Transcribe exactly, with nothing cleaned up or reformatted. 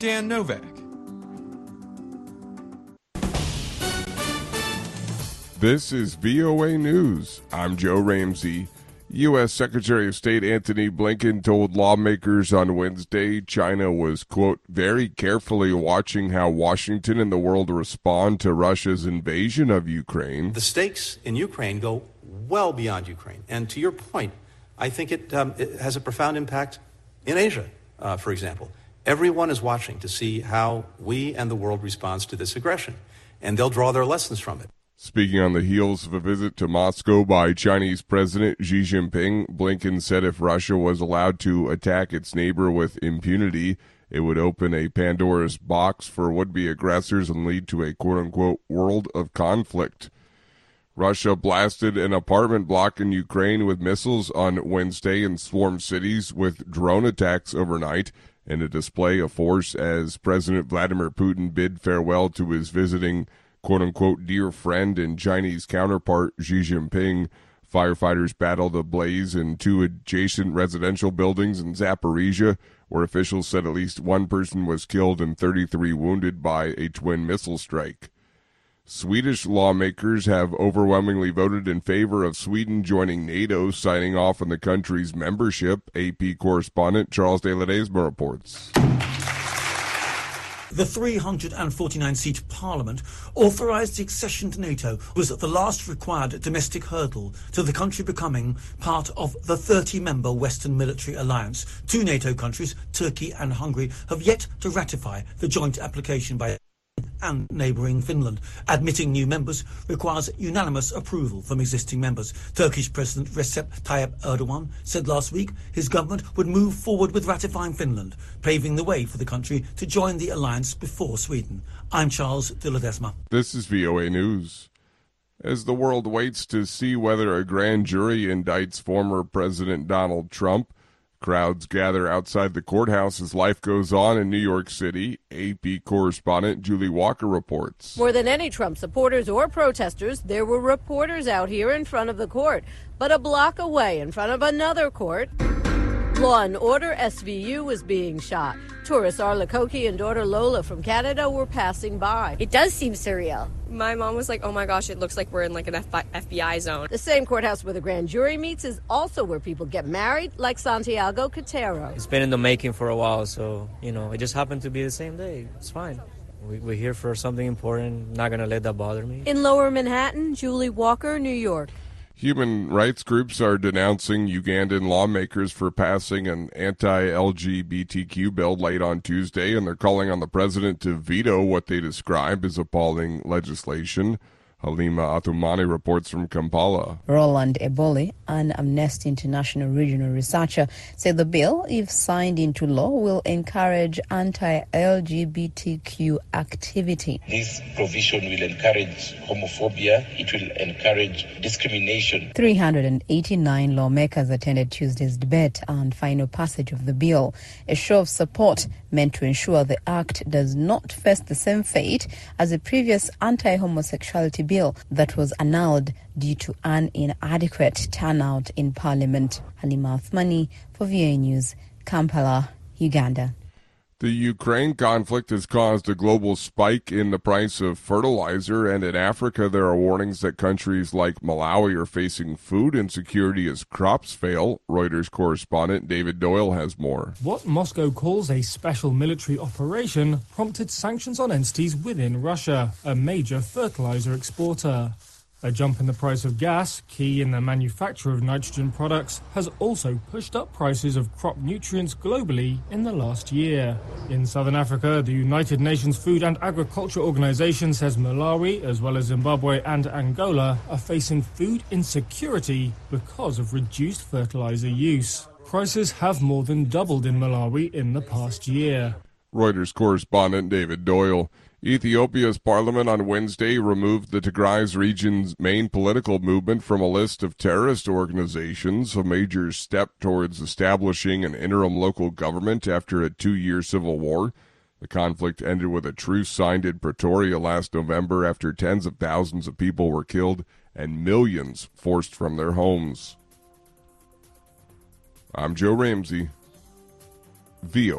Dan Novak. This is V O A News. I'm Joe Ramsey. U S. Secretary of State Antony Blinken told lawmakers on Wednesday China was, quote, very carefully watching how Washington and the world respond to Russia's invasion of Ukraine. The stakes in Ukraine go well beyond Ukraine. And to your point, I think it, um, it has a profound impact in Asia, uh, for example. Everyone is watching to see how we and the world responds to this aggression, and they'll draw their lessons from it. Speaking on the heels of a visit to Moscow by Chinese President Xi Jinping, Blinken said if Russia was allowed to attack its neighbor with impunity, it would open a Pandora's box for would-be aggressors and lead to a quote-unquote world of conflict. Russia blasted an apartment block in Ukraine with missiles on Wednesday and swarmed cities with drone attacks overnight in a display of force as President Vladimir Putin bid farewell to his visiting quote-unquote dear friend and Chinese counterpart Xi Jinping. Firefighters battled a blaze in two adjacent residential buildings in Zaporizhia, where officials said at least one person was killed and thirty-three wounded by a twin missile strike. Swedish lawmakers have overwhelmingly voted in favor of Sweden joining NATO, signing off on the country's membership, A P correspondent Charles de Ledesma reports. The three hundred forty-nine seat parliament authorised the accession to NATO was the last required domestic hurdle to the country becoming part of the thirty-member Western military alliance. Two NATO countries, Turkey and Hungary, have yet to ratify the joint application by and neighbouring Finland. Admitting new members requires unanimous approval from existing members. Turkish President Recep Tayyip Erdogan said last week his government would move forward with ratifying Finland, paving the way for the country to join the alliance before Sweden. I'm Charles de Ledesma. This is V O A News. As the world waits to see whether a grand jury indicts former President Donald Trump, crowds gather outside the courthouse as life goes on in New York City. A P correspondent Julie Walker reports. More than any Trump supporters or protesters, there were reporters out here in front of the court. But a block away in front of another court, Law and Order S V U was being shot. Tourists Arla Koki and daughter Lola from Canada were passing by. It does seem surreal. My mom was like, oh my gosh, it looks like we're in like an F B I zone. The same courthouse where the grand jury meets is also where people get married, like Santiago Cotero. It's been in the making for a while, so, you know, it just happened to be the same day. It's fine. We, we're here for something important. Not going to let that bother me. In Lower Manhattan, Julie Walker, New York. Human rights groups are denouncing Ugandan lawmakers for passing an anti-L G B T Q bill late on Tuesday, and they're calling on the president to veto what they describe as appalling legislation. Halima Athumani reports from Kampala. Roland Eboli, an Amnesty International regional researcher, said the bill, if signed into law, will encourage anti-L G B T Q activity. This provision will encourage homophobia. It will encourage discrimination. three hundred eighty-nine lawmakers attended Tuesday's debate and final passage of the bill, a show of support meant to ensure the act does not face the same fate as the previous anti-homosexuality bill that was annulled due to an inadequate turnout in Parliament. Halima Athmani for V O A News, Kampala, Uganda. The Ukraine conflict has caused a global spike in the price of fertilizer, and in Africa there are warnings that countries like Malawi are facing food insecurity as crops fail. Reuters correspondent David Doyle has more. What Moscow calls a special military operation prompted sanctions on entities within Russia, a major fertilizer exporter. A jump in the price of gas, key in the manufacture of nitrogen products, has also pushed up prices of crop nutrients globally in the last year. In southern Africa, the United Nations Food and Agriculture Organization says Malawi, as well as Zimbabwe and Angola, are facing food insecurity because of reduced fertilizer use. Prices have more than doubled in Malawi in the past year. Reuters correspondent David Doyle. Ethiopia's parliament on Wednesday removed the Tigray region's main political movement from a list of terrorist organizations, a major step towards establishing an interim local government after a two-year civil war. The conflict ended with a truce signed in Pretoria last November after tens of thousands of people were killed and millions forced from their homes. I'm Joe Ramsey, V O A.